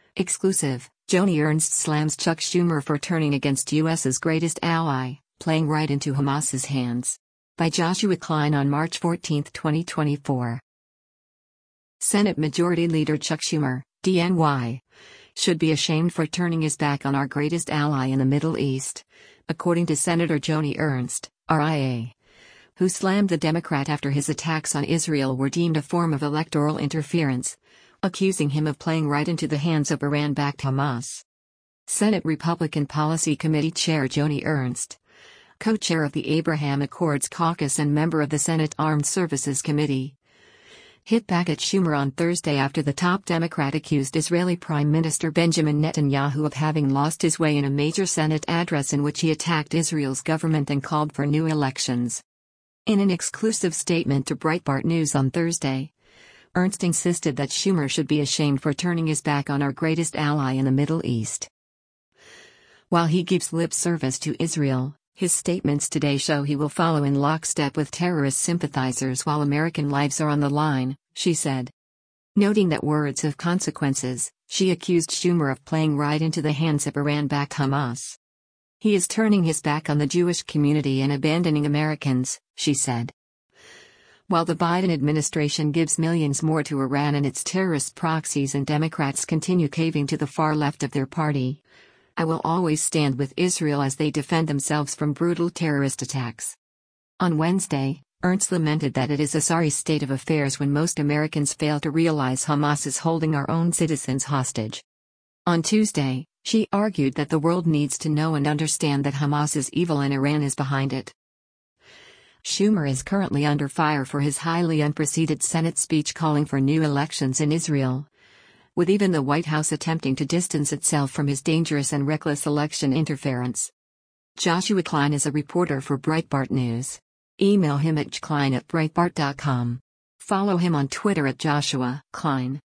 Exclusive, Joni Ernst slams Chuck Schumer for turning against U.S.'s greatest ally, playing right into Hamas's hands. By Joshua Klein on March 14, 2024. Senate Majority Leader Chuck Schumer, DNY, should be ashamed for turning his back on our greatest ally in the Middle East, according to Senator Joni Ernst, RIA, who slammed the Democrat after his attacks on Israel were deemed a form of electoral interference, accusing him of playing right into the hands of Iran-backed Hamas. Senate Republican Policy Committee Chair Joni Ernst, co-chair of the Abraham Accords Caucus and member of the Senate Armed Services Committee, hit back at Schumer on Thursday after the top Democrat accused Israeli Prime Minister Benjamin Netanyahu of having lost his way in a major Senate address in which he attacked Israel's government and called for new elections. In an exclusive statement to Breitbart News on Thursday, Ernst insisted that Schumer should be ashamed for turning his back on our greatest ally in the Middle East. While he gives lip service to Israel, his statements today show he will follow in lockstep with terrorist sympathizers while American lives are on the line, she said. Noting that words have consequences, she accused Schumer of playing right into the hands of Iran-backed Hamas. He is turning his back on the Jewish community and abandoning Americans, she said. While the Biden administration gives millions more to Iran and its terrorist proxies and Democrats continue caving to the far left of their party, I will always stand with Israel as they defend themselves from brutal terrorist attacks. On Wednesday, Ernst lamented that it is a sorry state of affairs when most Americans fail to realize Hamas is holding our own citizens hostage. On Tuesday, she argued that the world needs to know and understand that Hamas is evil and Iran is behind it. Schumer is currently under fire for his highly unprecedented Senate speech calling for new elections in Israel, with even the White House attempting to distance itself from his dangerous and reckless election interference. Joshua Klein is a reporter for Breitbart News. Email him at jklein@breitbart.com. Follow him on Twitter at Joshua Klein.